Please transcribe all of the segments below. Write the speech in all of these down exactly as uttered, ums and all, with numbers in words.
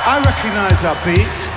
I recognise that beat.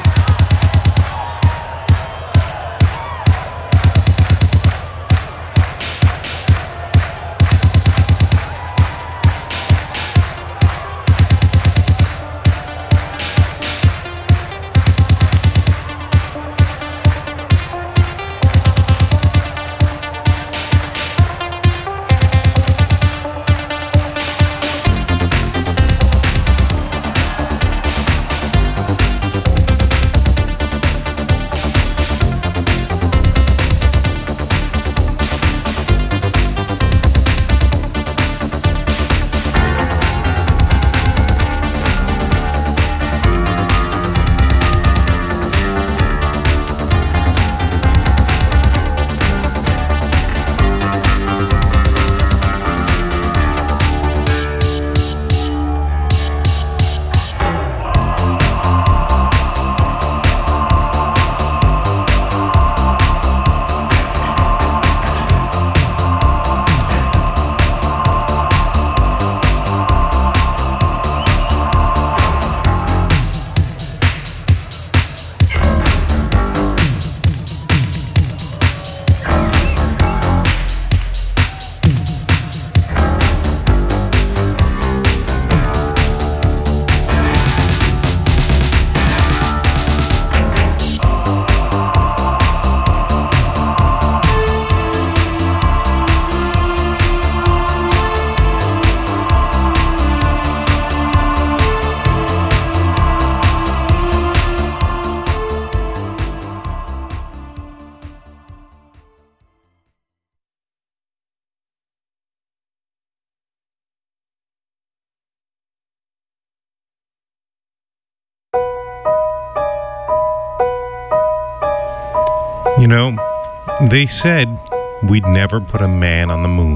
You know, they said we'd never put a man on the moon.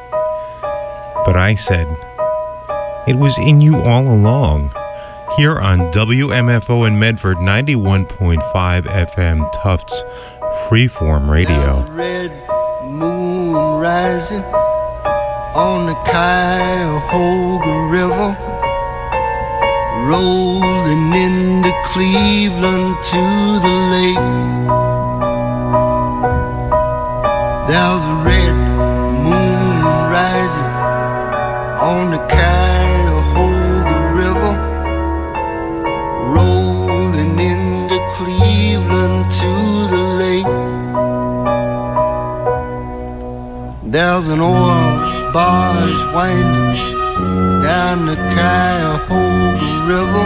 But I said, it was in you all along. Here on W M F O in Medford, ninety-one point five F M Tufts Freeform Radio. There's a red moon rising on the Cuyahoga River, rolling into Cleveland to the lake. There's a red moon rising on the Cuyahoga River, rolling into Cleveland to the lake. There's an oil barge winding down the Cuyahoga River,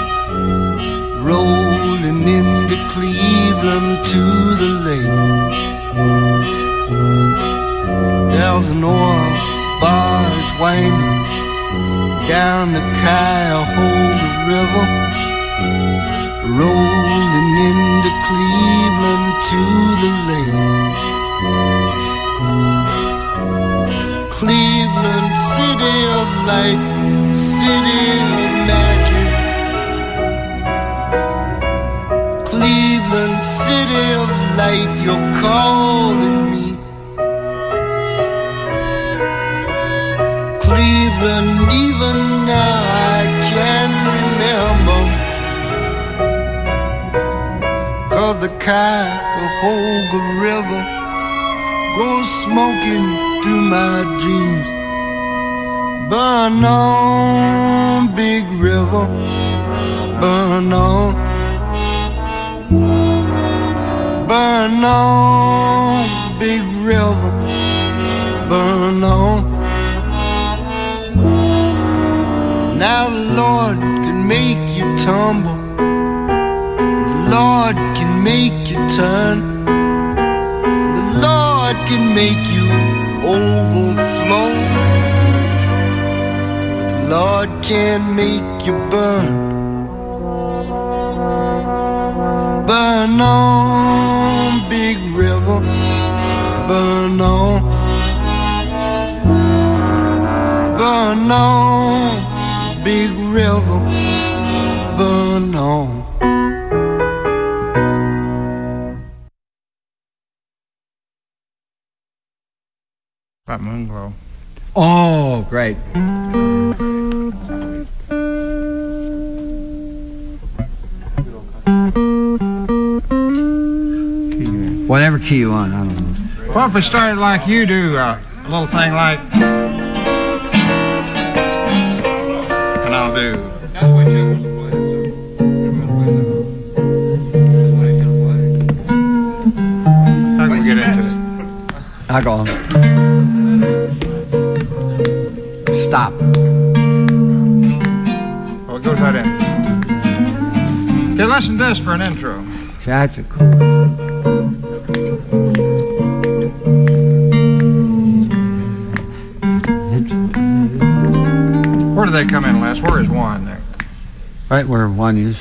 rolling into Cleveland to the lake. There's an oil barge winding down the Cuyahoga River, rolling into Cleveland to the lake. Cleveland, city of light, city of magic. Cleveland, city of light, you're calling me. Cleveland, even now I can remember, 'cause the Cuyahoga River goes smoking through my dreams. Burn on, big river, burn on. Burn on, big river, burn on. Now the Lord can make you tumble, the Lord can make you turn, the Lord can make you overflow, but the Lord can't make you burn. Burn on, big river, burn on. Burn on, big river, burn on. That Moonglow. Oh, great. Whatever key you want, I don't know. What if we started like you do, uh, a little thing like... And I'll do... That's what Joe wants to play, so everyone play that. How can we get into it? I go. Stop. Well, it goes right in. Okay, listen to this for an intro. That's a cool. Where do they come in, Les? Where is one there? Right where one is.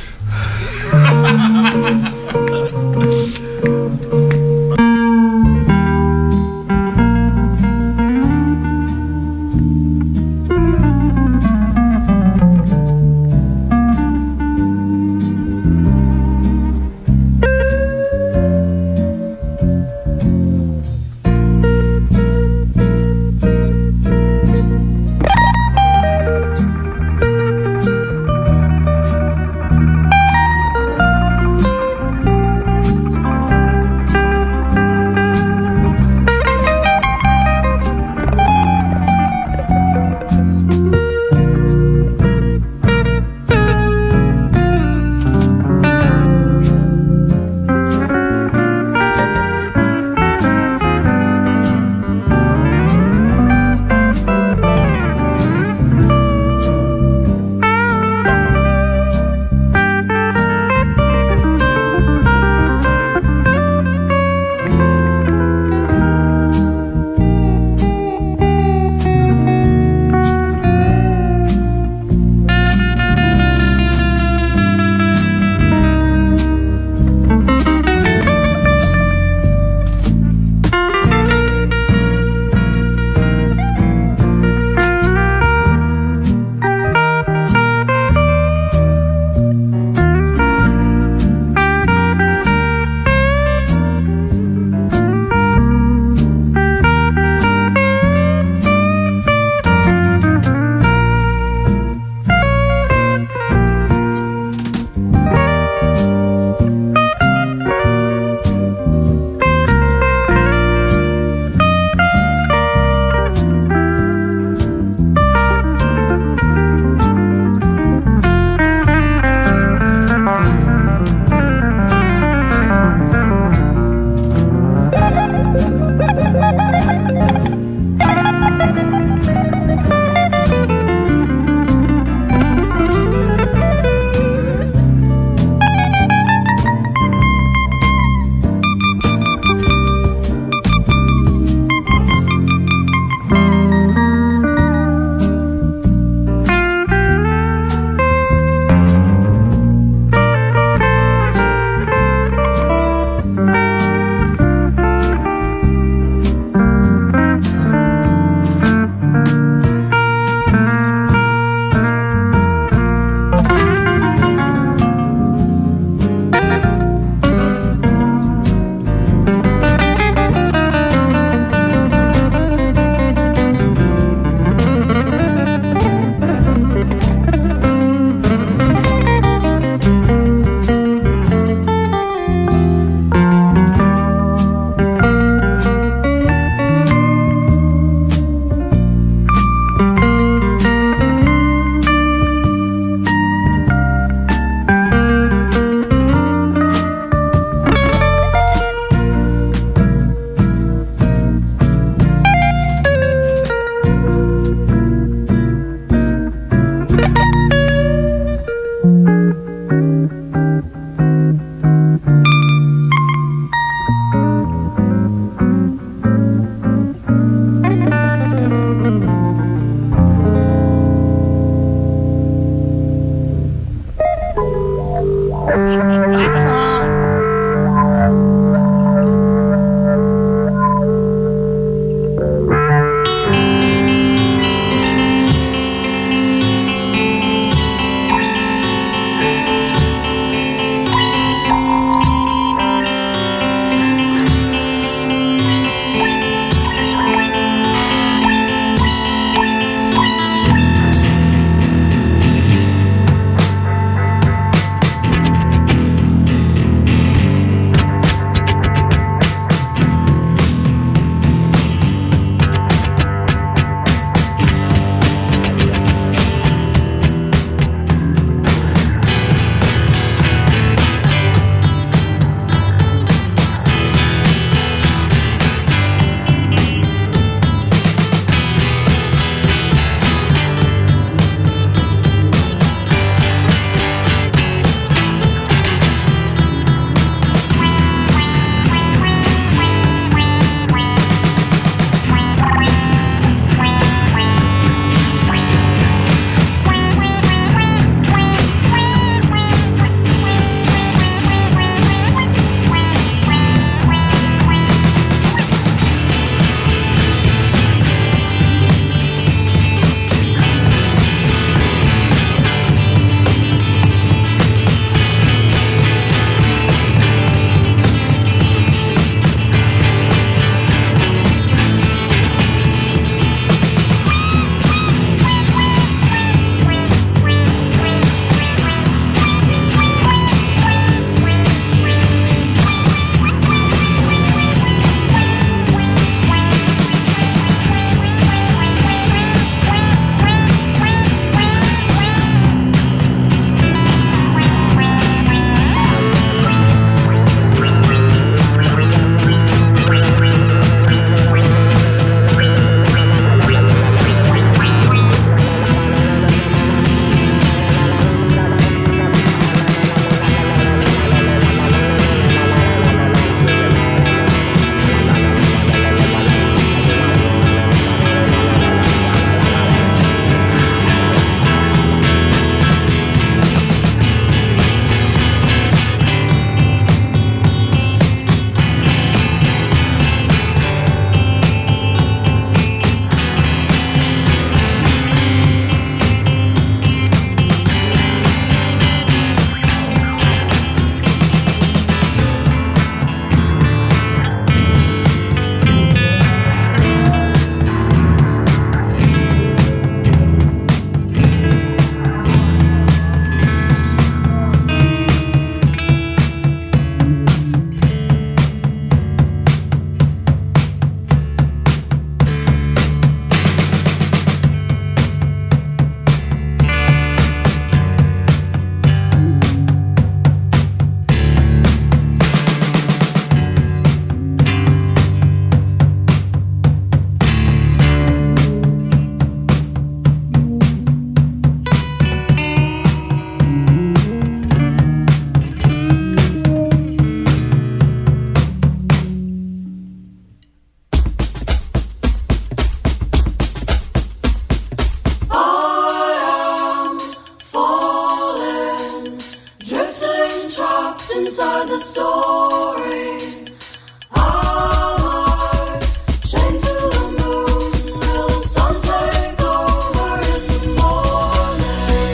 a story. Our heart chained to the moon. Will the sun take over in the morning?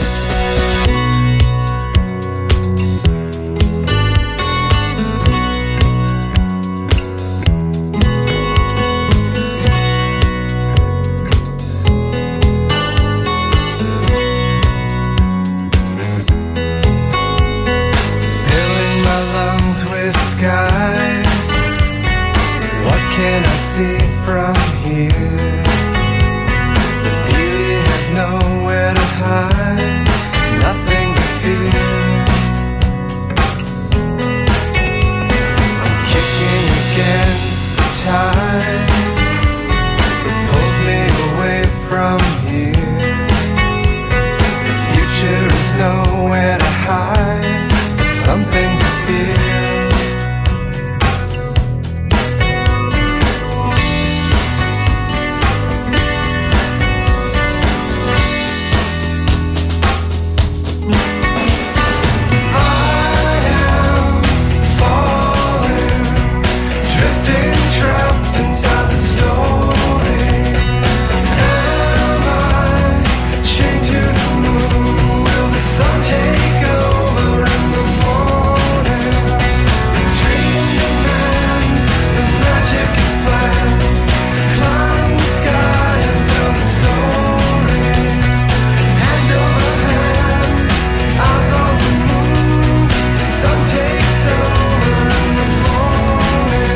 Filling my lungs with sky. What can I see from here? The beauty had nowhere to hide, nothing to fear. I'm kicking against the tide that pulls me away from here. The future is nowhere to hide, it's something to fear. Drifting, trapped inside the story. Am I chained to the moon? Will the sun take over in the morning? The dream demands, the magic is planned. Climb the sky and tell the story. Hand over hand, eyes on the moon. The sun takes over in the morning.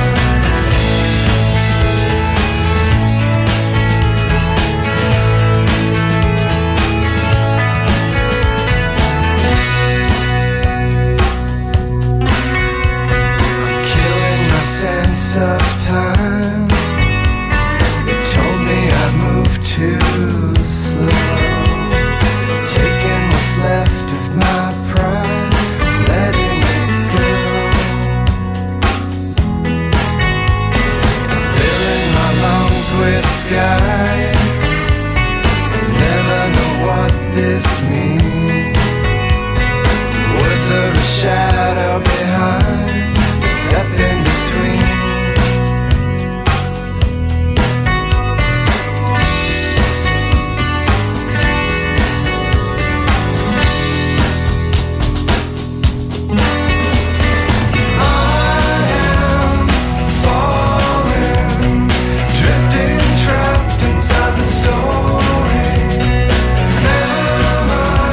Killing my sense of time. They told me I moved too slow. Taking what's left of my pride, letting it go. Filling my lungs with sky. Never know what this means. Words are a shadow behind, a step in between. I am falling, drifting, trapped inside the story. Am I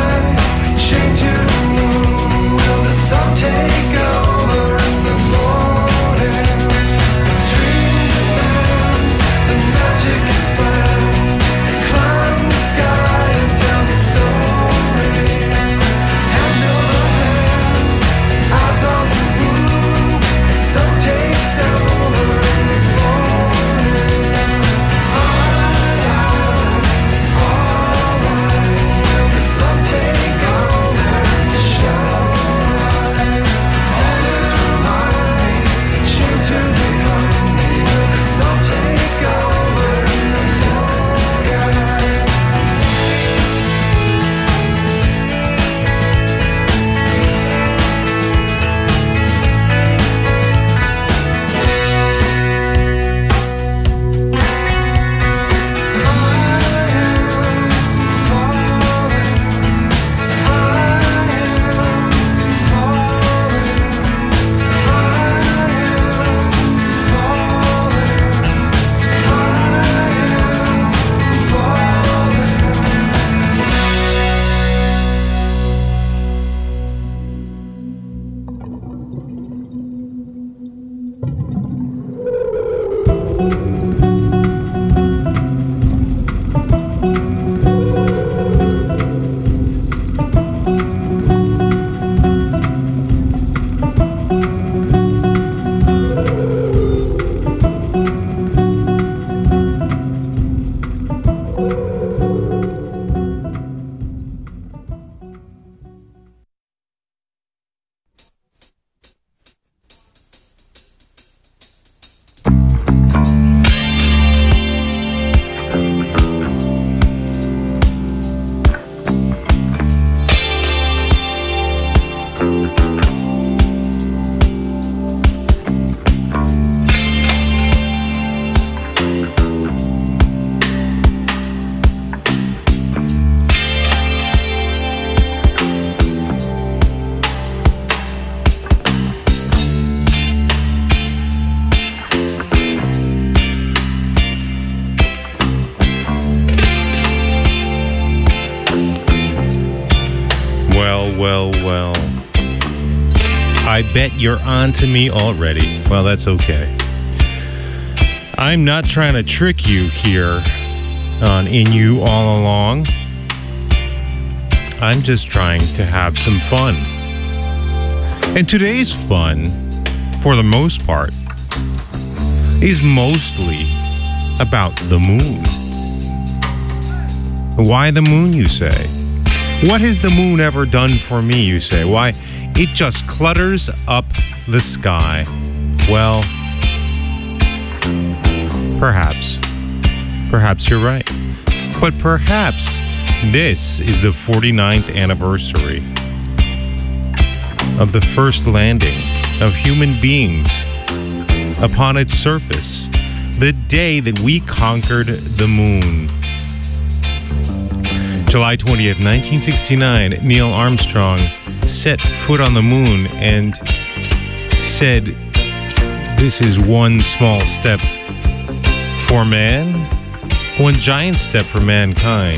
well, well. I bet you're on to me already. Well, that's okay. I'm not trying to trick you here on In You All Along. I'm just trying to have some fun. And today's fun, for the most part, is mostly about the moon. Why the moon, you say? What has the moon ever done for me, you say? Why, it just clutters up the sky. Well, perhaps. Perhaps you're right. But perhaps this is the forty-ninth anniversary of the first landing of human beings upon its surface. The day that we conquered the moon. July twentieth, nineteen sixty-nine, Neil Armstrong set foot on the moon and said, "This is one small step for man, one giant step for mankind."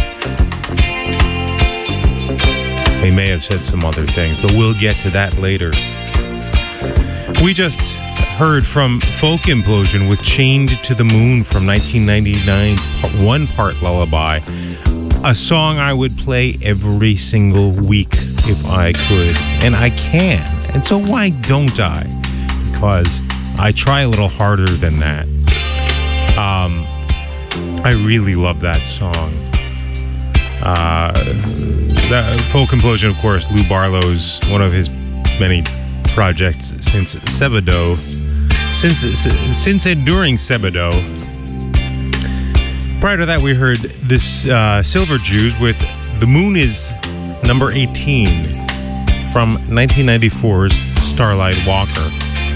He may have said some other things, but we'll get to that later. We just heard from Folk Implosion with Chained to the Moon from nineteen ninety-nine's one-part lullaby. A song I would play every single week if I could. And I can. And so why don't I? Because I try a little harder than that. Um, I really love that song. Uh, that Folk Implosion, of course, Lou Barlow's one of his many projects since Sebadoh. Since, since and during Sebadoh. Prior to that, we heard this uh, Silver Jews with The Moon is number eighteen from nineteen ninety-four's Starlight Walker.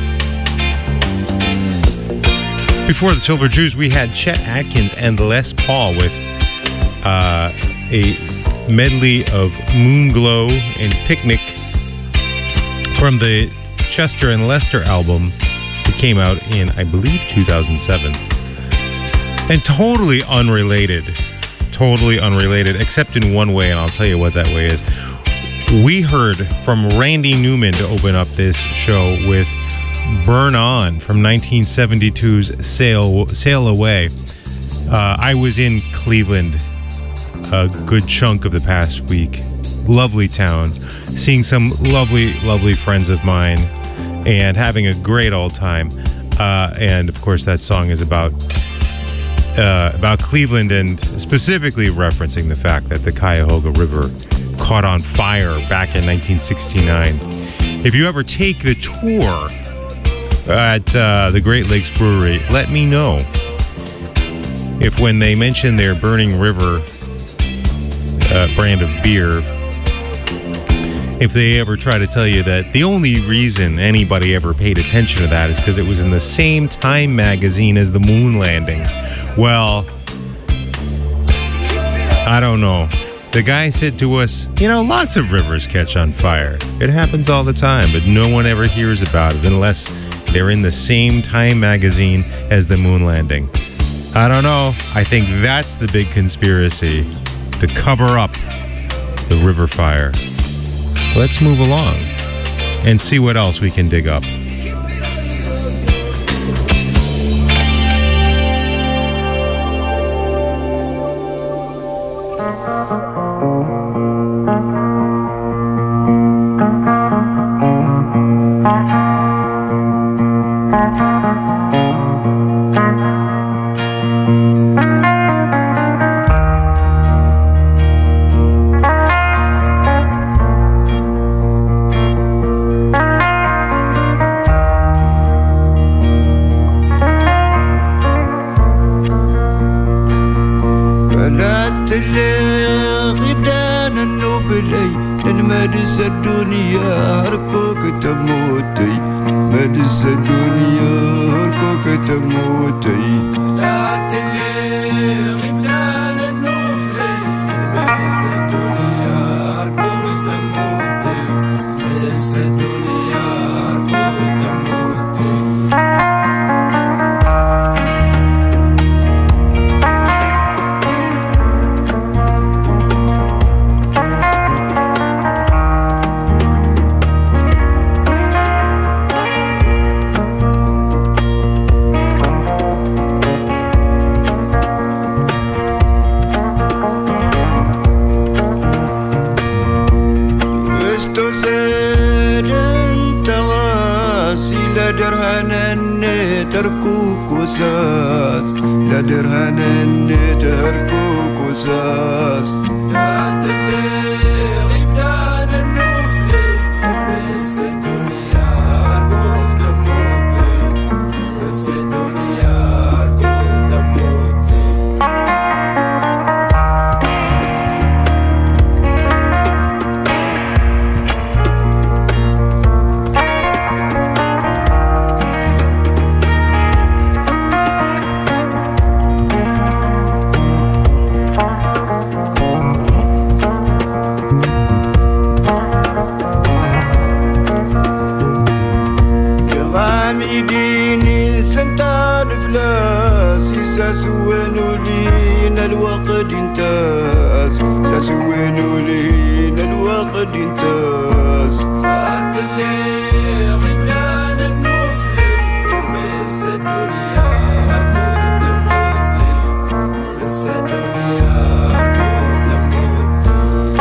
Before the Silver Jews, we had Chet Atkins and Les Paul with uh, a medley of Moonglow and Picnic from the Chester and Lester album that came out in, I believe, two thousand seven. And totally unrelated, totally unrelated, except in one way, and I'll tell you what that way is. We heard from Randy Newman to open up this show with Burn On from nineteen seventy-two's Sail, Sail Away. Uh, I was in Cleveland a good chunk of the past week. Lovely town. Seeing some lovely, lovely friends of mine and having a great old time. Uh, and, of course, that song is about... Uh, about Cleveland and specifically referencing the fact that the Cuyahoga River caught on fire back in nineteen sixty-nine. If you ever take the tour at uh, the Great Lakes Brewery, let me know if when they mention their Burning River uh, brand of beer, if they ever try to tell you that the only reason anybody ever paid attention to that is because it was in the same Time magazine as the moon landing. Well, I don't know. The guy said to us, you know, lots of rivers catch on fire. It happens all the time, but no one ever hears about it unless they're in the same Time magazine as the moon landing. I don't know. I think that's the big conspiracy, to cover up the river fire. Let's move along and see what else we can dig up. درهنن تركو كوساس لا درهنن تركو كوساس ساسوينو لينا الوقت انتاز ساسوينو لينا الوقت انتاز بعد اللي غبنا النوفلي بس الدنيا كنت موتي بس الدنيا كنت موتي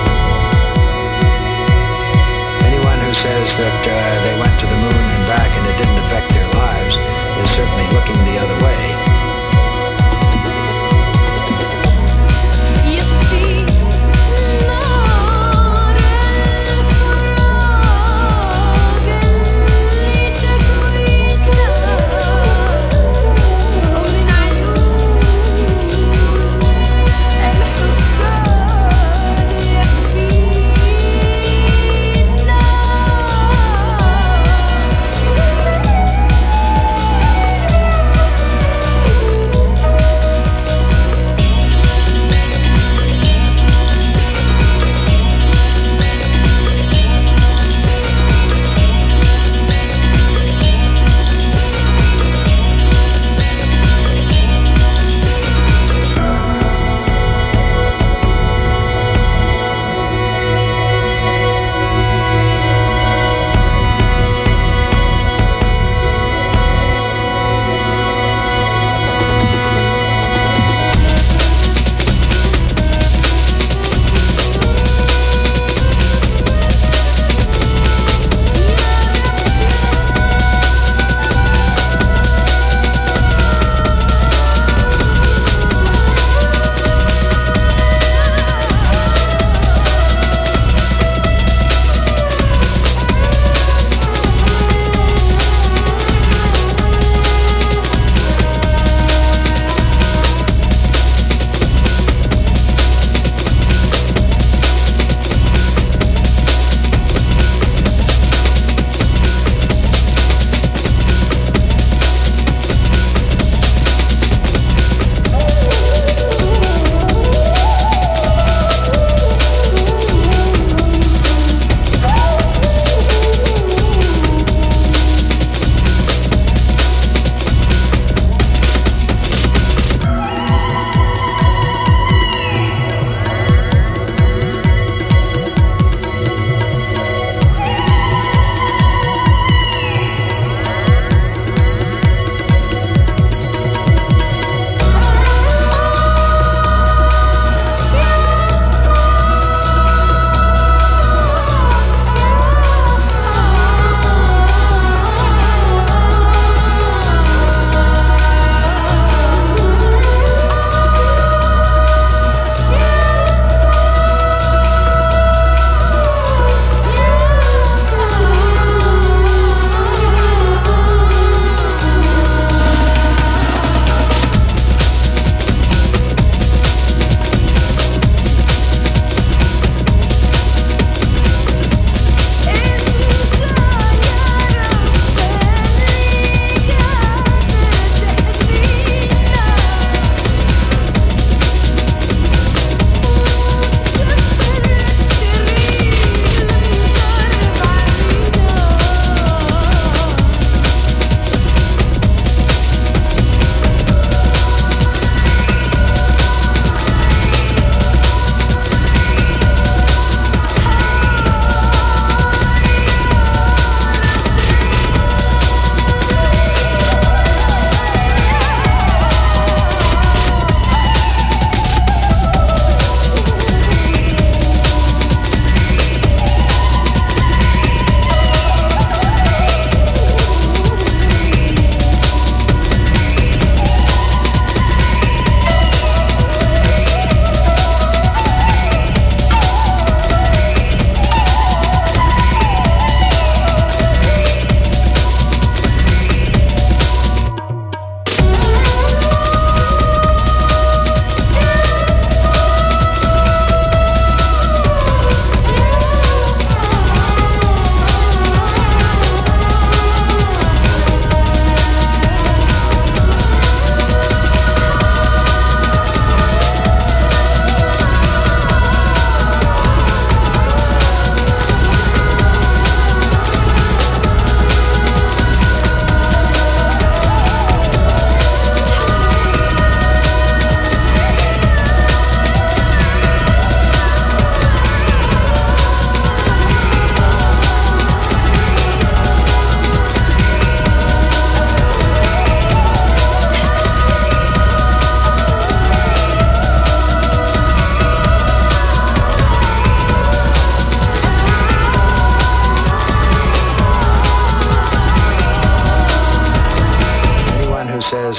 that uh, they went to the moon and back and it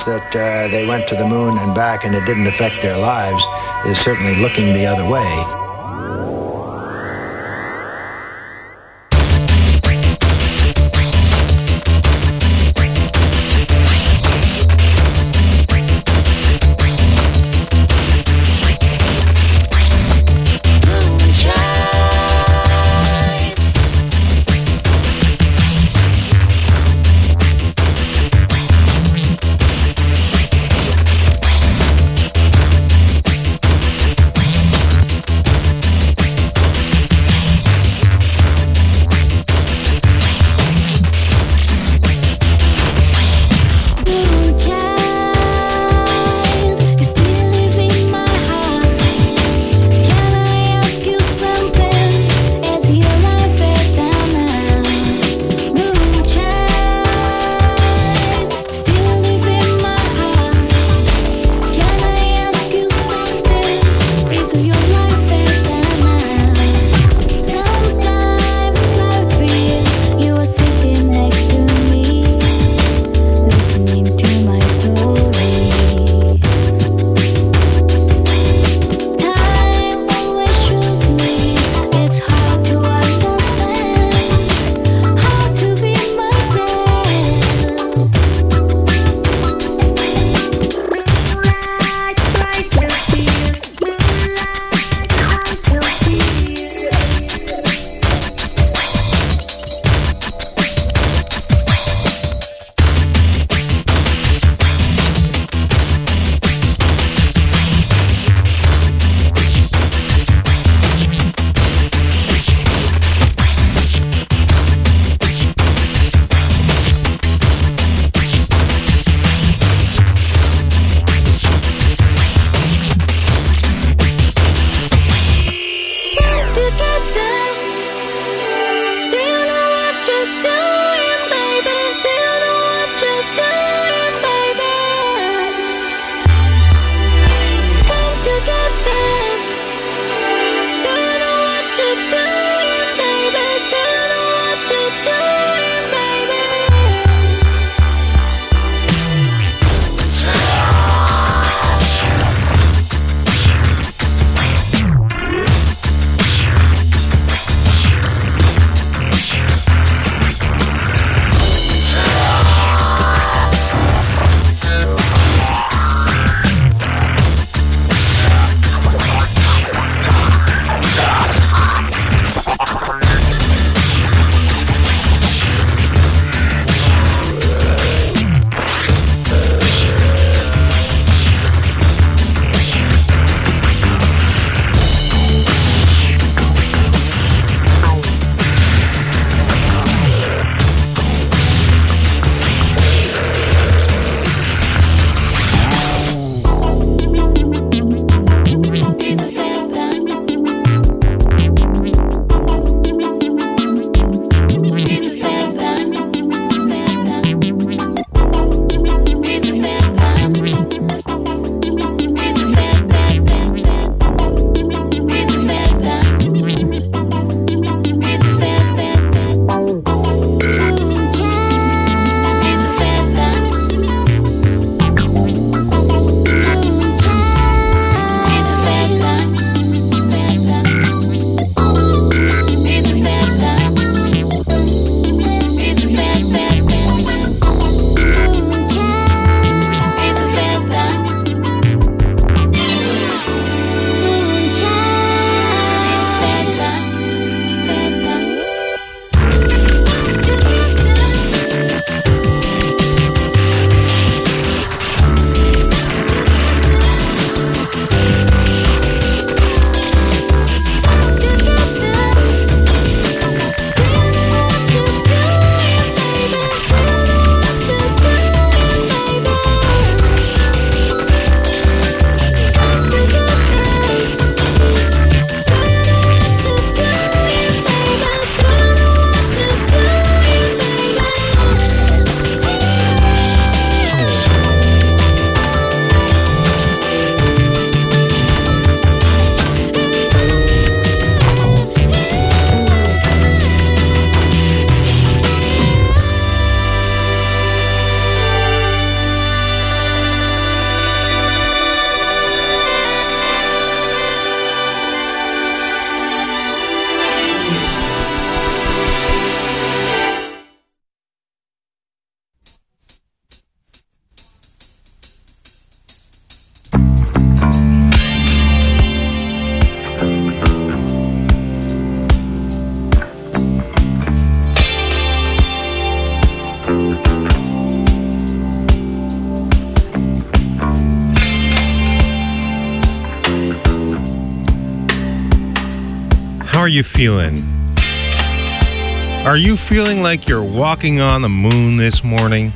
us that uh, they went to the moon and back and it didn't affect their lives is certainly looking the other way. are you feeling? Are you feeling like you're walking on the moon this morning?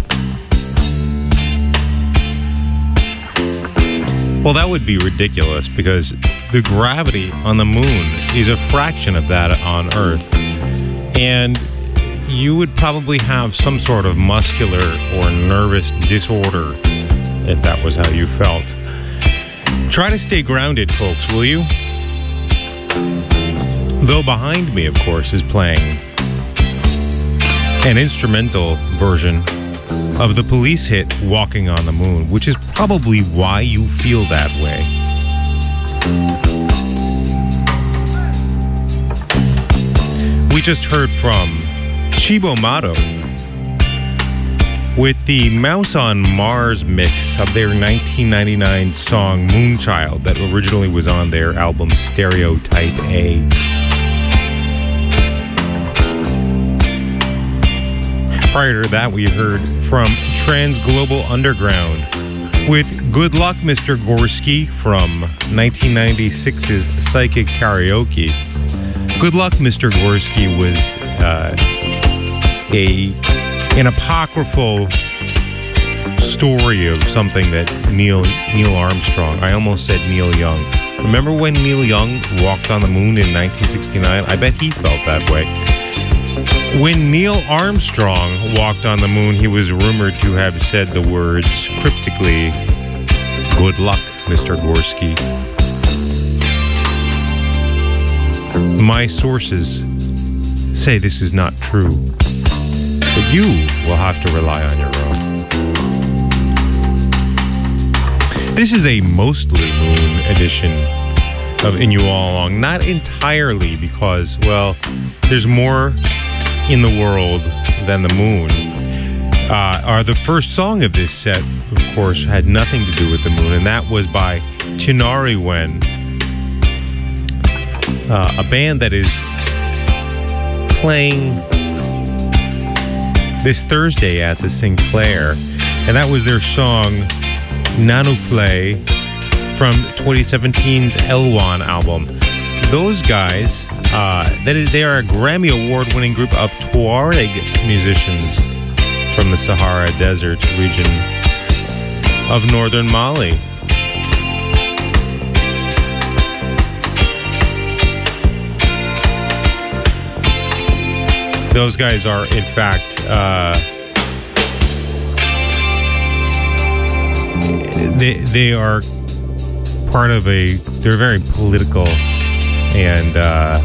Well, that would be ridiculous because the gravity on the moon is a fraction of that on Earth. And you would probably have some sort of muscular or nervous disorder if that was how you felt. Try to stay grounded, folks, will you? Though behind me, of course, is playing an instrumental version of the Police hit Walking on the Moon, which is probably why you feel that way. We just heard from Cibo Matto with the Mouse on Mars mix of their nineteen ninety-nine song Moonchild that originally was on their album Stereotype A. Prior to that, we heard from Trans Global Underground with Good Luck, Mister Gorski from nineteen ninety-six's Psychic Karaoke. Good Luck, Mister Gorski was uh, a an apocryphal story of something that Neil Neil Armstrong, I almost said Neil Young. Remember when Neil Young walked on the moon in nineteen sixty-nine? I bet he felt that way. When Neil Armstrong walked on the moon, he was rumored to have said the words cryptically, "Good luck, Mister Gorski." My sources say this is not true, but you will have to rely on your own. This is a mostly moon edition of In You All Along. Not entirely because, well, there's more in the world than the moon. Uh, our, the first song of this set, of course, had nothing to do with the moon, and that was by Chinari Wen, uh, a band that is playing this Thursday at the Sinclair, and that was their song Nanufle from twenty seventeen's Elwan album. Those guys, uh, that is, they are a Grammy Award-winning group of Tuareg musicians from the Sahara Desert region of northern Mali. Those guys are, in fact, uh, they they are part of a. They're very political and uh,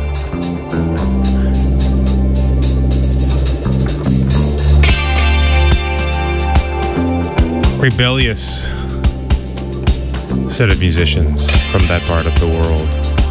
rebellious set of musicians from that part of the world.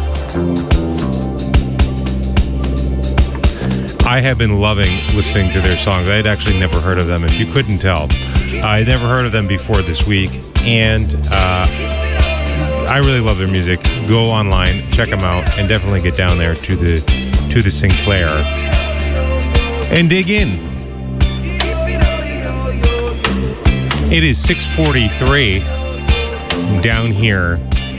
I have been loving listening to their songs. I had actually never heard of them, if you couldn't tell. I had never heard of them before this week, and uh, I really love their music. Go online, check them out, and definitely get down there to the to the Sinclair and dig in. It is six forty-three down here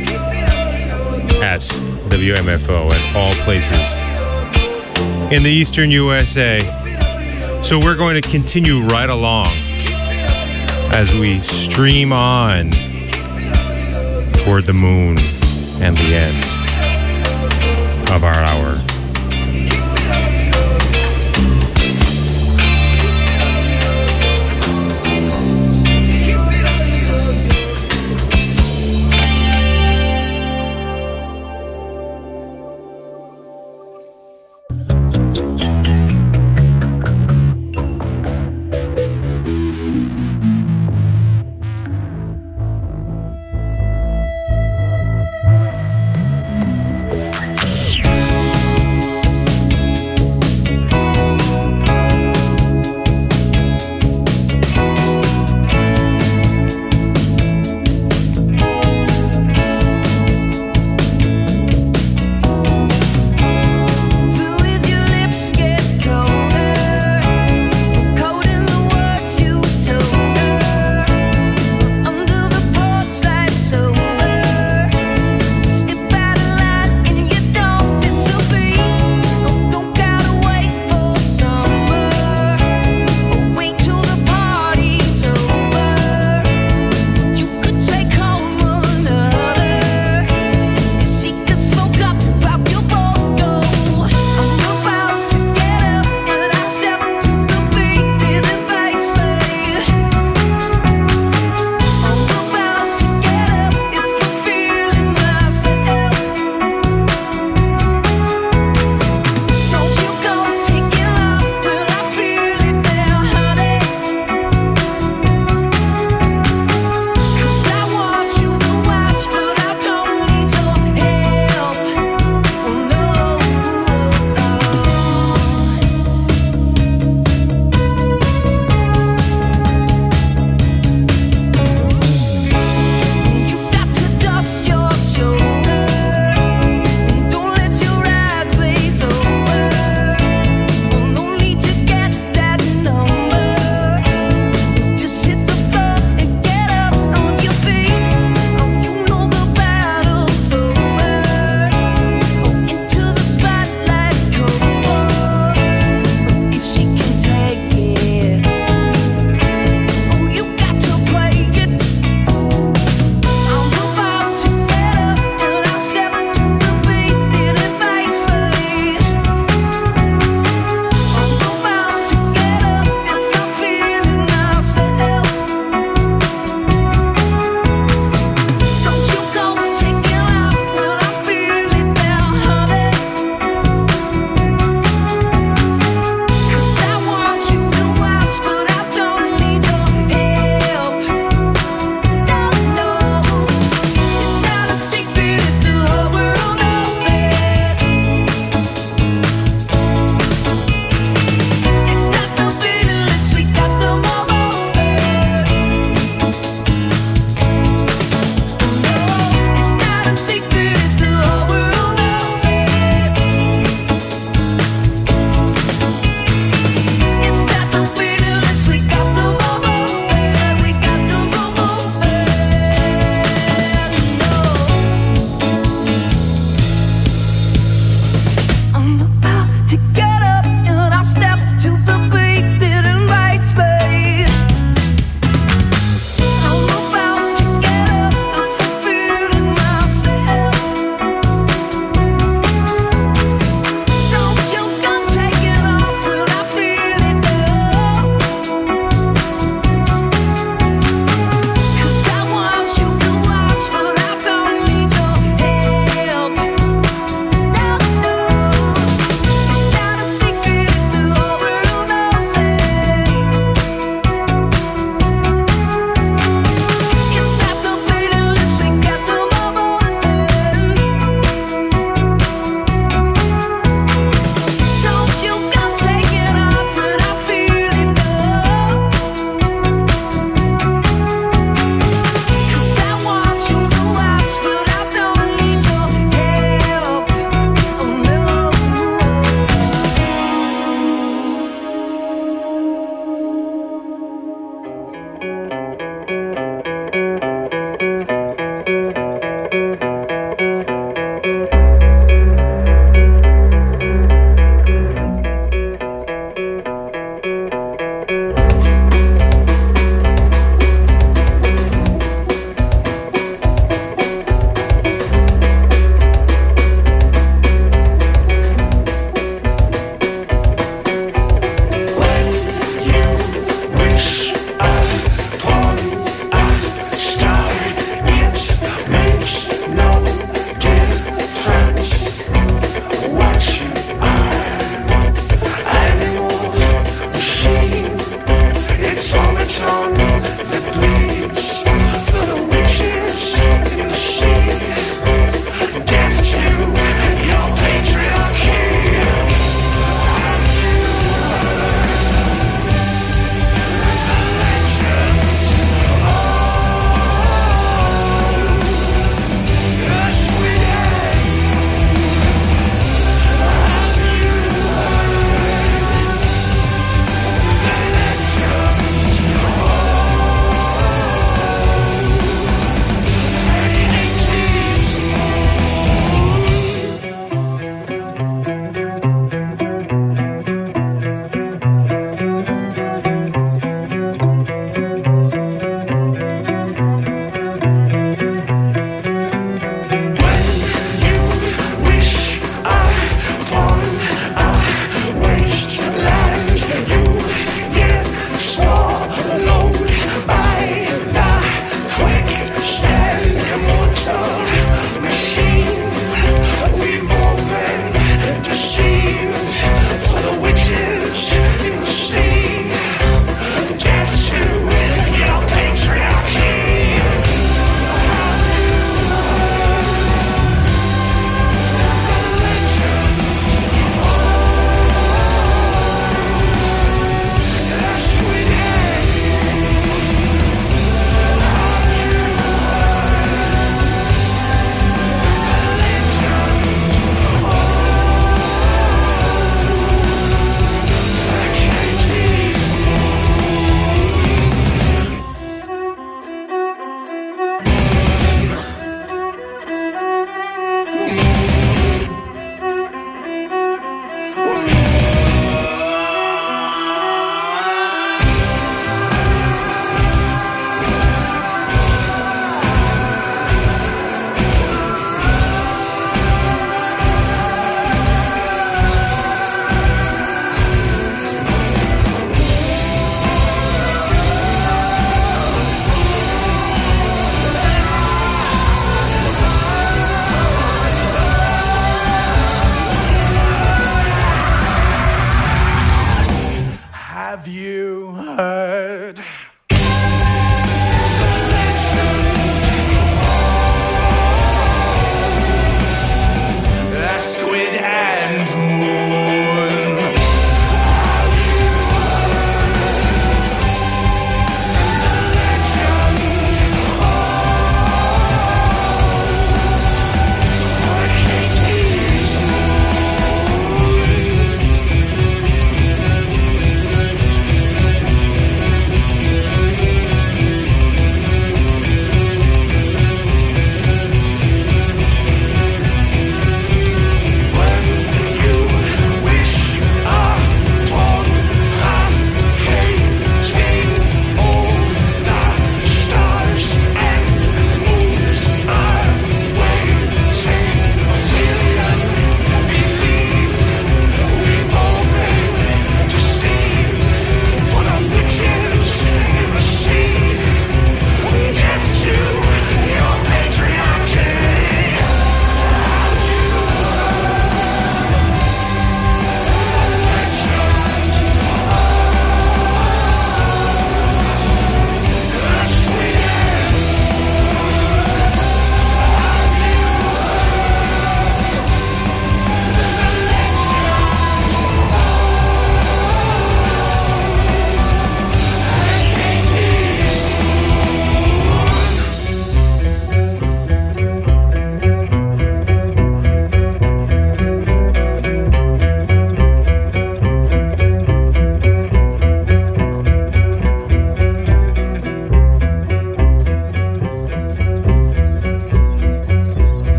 at W M F O at all places in the eastern U S A. So we're going to continue right along as we stream on toward the moon and the end of our hour.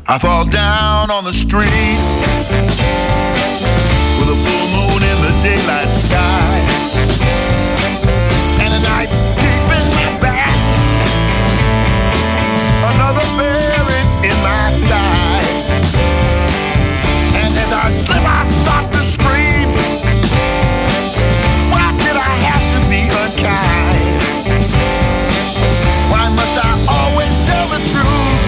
I fall down on the street with a full moon in the daylight sky and a knife deep in my back, another buried in my side. And as I slip, I start to scream. Why did I have to be unkind? Why must I always tell the truth?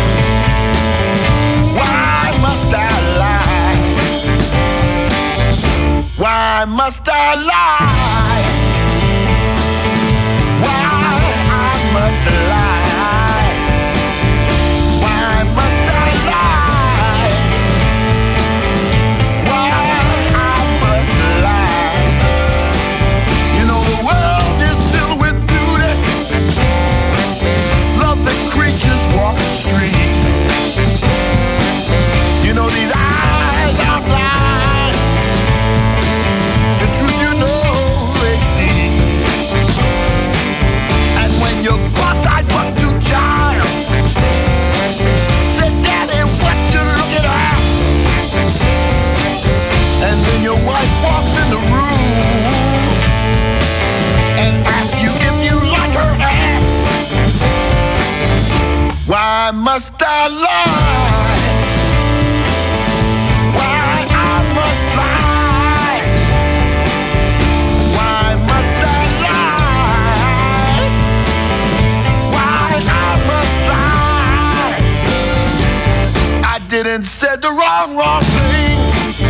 Why must I lie? Why must I lie? Why I must lie? Why must I lie? Why I must lie? You know the world is filled with beauty, lovely creatures walk the street. You know these eyes are blind, the truth you know they see. And when you're cross-eyed but too child, say, Daddy, what you looking at? And then your wife walks in the room and asks you if you like her hat. Why must I lie? Why I must lie? Why must I lie? Why I must lie? I didn't say the wrong, wrong thing.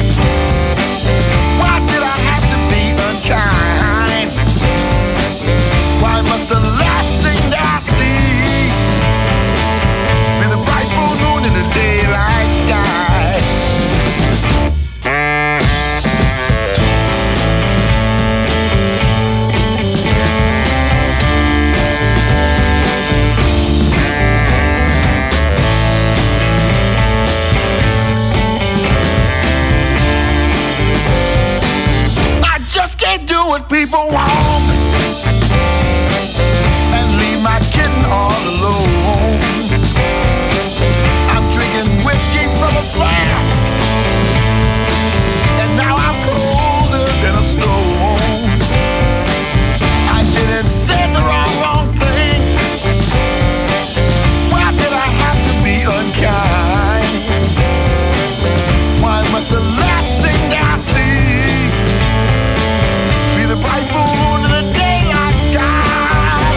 Why did I have to be unkind? Why must the last thing that I see be the bright full moon in the daylight sky? I just can't do what people want and leave my kitten all alone. I'm drinking whiskey from a flask, and now I'm colder than a stone. I didn't say the wrong, wrong thing. Why did I have to be unkind? Why must the last thing that I see be the bright full moon in the daylight sky?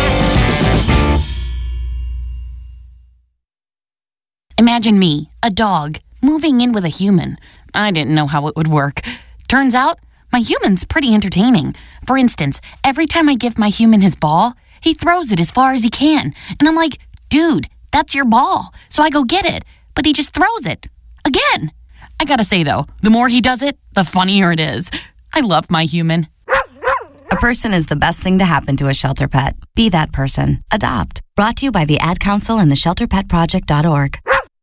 Imagine me, a dog, moving in with a human. I didn't know how it would work. Turns out, my human's pretty entertaining. For instance, every time I give my human his ball, he throws it as far as he can. And I'm like, dude, that's your ball. So I go get it, but he just throws it. Again. I gotta say though, the more he does it, the funnier it is. I love my human. A person is the best thing to happen to a shelter pet. Be that person. Adopt. Brought to you by the Ad Council and the shelter pet project dot org.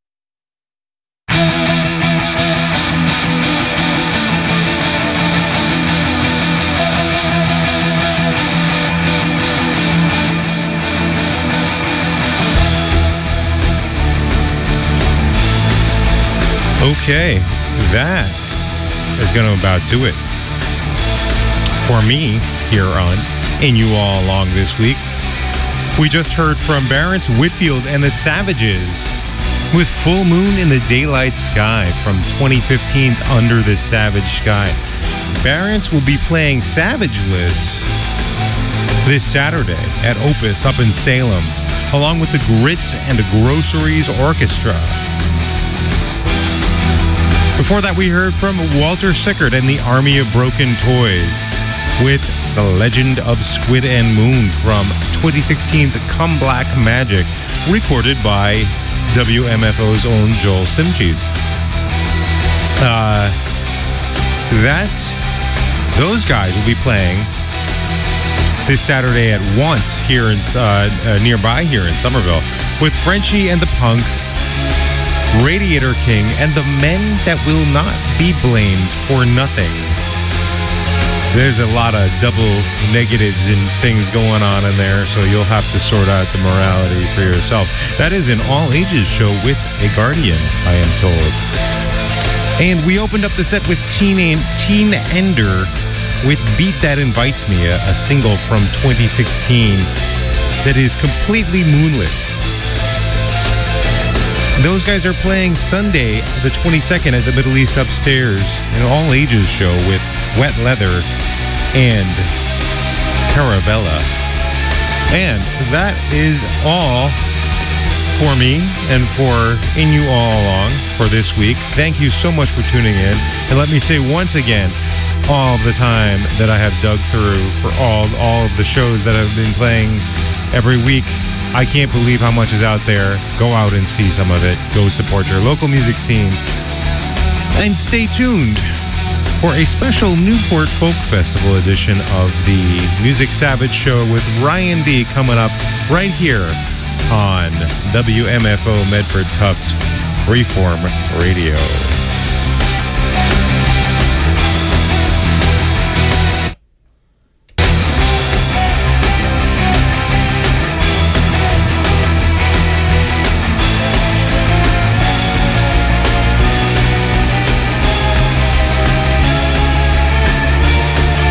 Okay, that is going to about do it for me here on In You All Along this week. We just heard from Barrence Whitfield and the Savages with Full Moon in the Daylight Sky from twenty fifteen's Under the Savage Sky. Barrence will be playing Savageless this Saturday at Opus up in Salem, along with the Grits and the Groceries Orchestra. Before that, we heard from Walter Sickert and the Army of Broken Toys with The Legend of Squid and Moon from twenty sixteen's Come Black Magic, recorded by W M F O's own Joel Simchees. Uh, that, those guys will be playing this Saturday at Once here in uh, uh, nearby here in Somerville with Frenchie and the Punk, Radiator King, and the Men That Will Not Be Blamed for Nothing. there's a lot of double negatives and things going on in there, so you'll have to sort out the morality for yourself. That is an all-ages show with a guardian, I am told. And we opened up the set with Teen, Teen Ender with Beat That Invites Me, a, a single from twenty sixteen that is completely moonless. Those guys are playing Sunday, the twenty-second, at the Middle East Upstairs, an all-ages show with Wet Leather and Caravella. And that is all for me and for In You All Along for this week. Thank you so much for tuning in. And let me say once again, all of the time that I have dug through for all, all of the shows that I've been playing every week, I can't believe how much is out there. Go out and see some of it. Go support your local music scene. And stay tuned for a special Newport Folk Festival edition of the Music Savage Show with Ryan D coming up right here on W M F O Medford Tufts Freeform Radio.